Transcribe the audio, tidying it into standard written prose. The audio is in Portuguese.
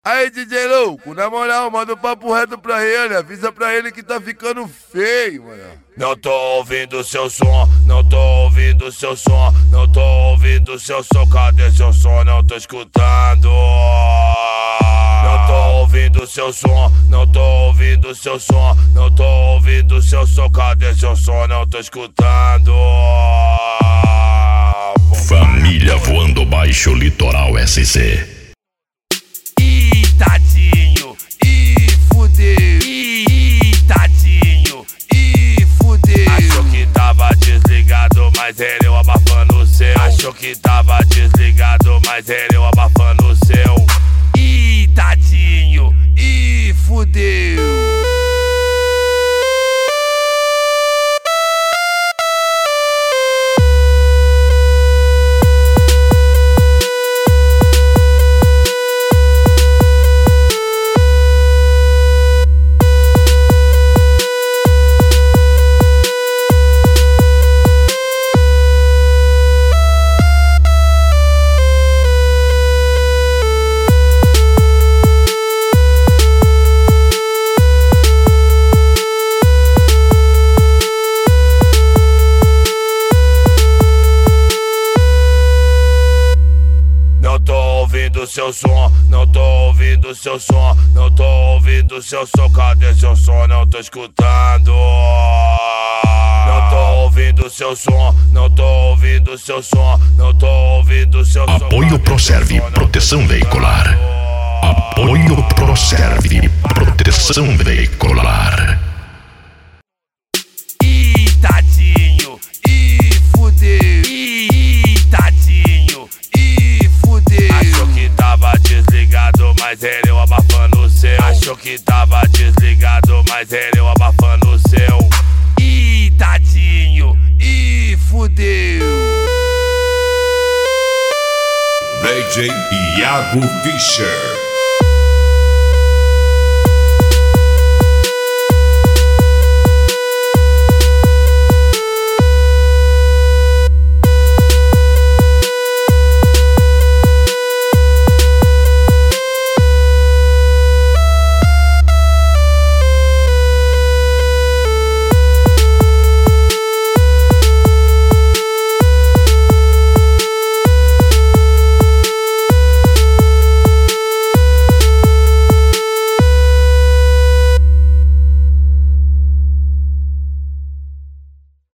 Aí, DJ Louco, na moral, manda um papo reto pra ele, avisa pra ele que tá ficando feio, mano. Não tô ouvindo seu som, não tô ouvindo seu som, não tô ouvindo seu som, cadê seu som? Não tô escutando. Não tô ouvindo seu som, não tô ouvindo seu som, não tô ouvindo seu som, cadê seu som? Não tô escutando. Família Voando Baixo Litoral SC. Tadinho, fudeu, tadinho, fudeu. Achou que tava desligado, mas ele eu abafando o seu. Achou que tava desligado, mas ele eu abafando o seu. Tadinho, fudeu. Seu som, não tô ouvindo seu som, não tô ouvindo seu som, cadê seu som? Não tô escutando. Não tô ouvindo seu som, não tô ouvindo seu som, não tô ouvindo seu som. Apoio Proserve Proteção Veicular. Apoio Proserve Proteção Veicular. Tadinho, fudeu, tadinho, fudeu. Achou que tava desligado, mas ele eu abafando o seu. Achou que tava desligado, mas ele eu abafando o seu. Tadinho, fudeu. DJ Iago Fischer.